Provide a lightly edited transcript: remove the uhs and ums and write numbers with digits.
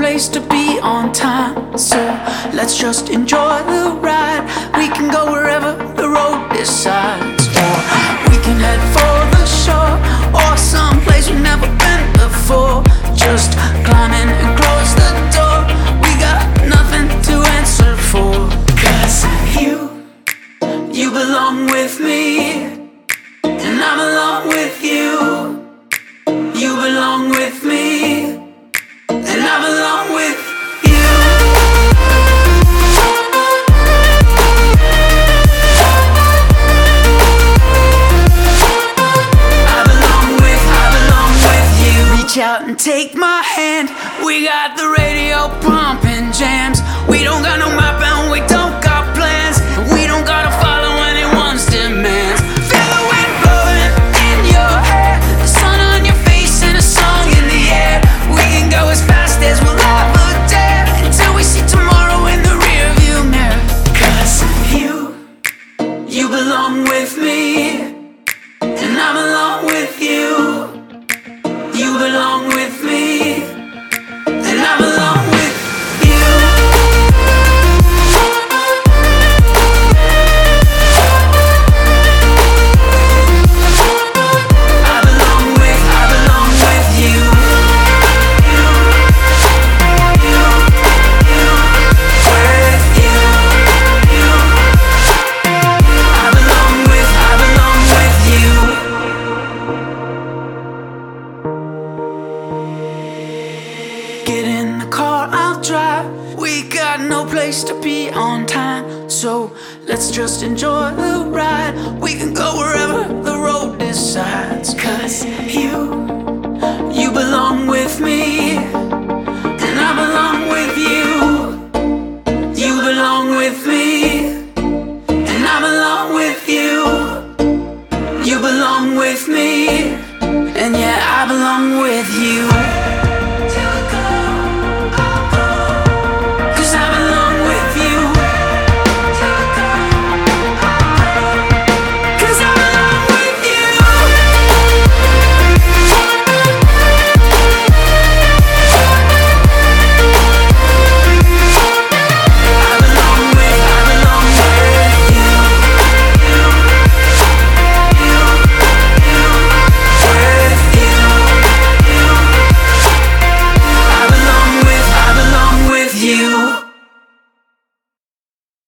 place to be on time, so let's just enjoy the ride. We can go wherever the road decides, or we can head for the shore, or someplace we've never been before. Just climb in and close the door. We got nothing to answer for, 'cause you belong with me, and I belong with you. You belong with me, and I belong with you. I belong with you. Reach out and take my hand. We got the radio pumping jams. We don't got no map and we don't got plans. We don't gotta follow anyone's demands. Feel the wind blowing in your hair, the sun on your face and a song in the air. We can go as fast as we'll ever dare, until we see tomorrow in the rearview mirror. 'Cause you belong with me, and I belong with you. You belong with me, and I belong with you. I belong with you. Get in the car, I'll drive. We got no place to be on time, so let's just enjoy the ride. We can go wherever the road decides, 'cause you belong with me,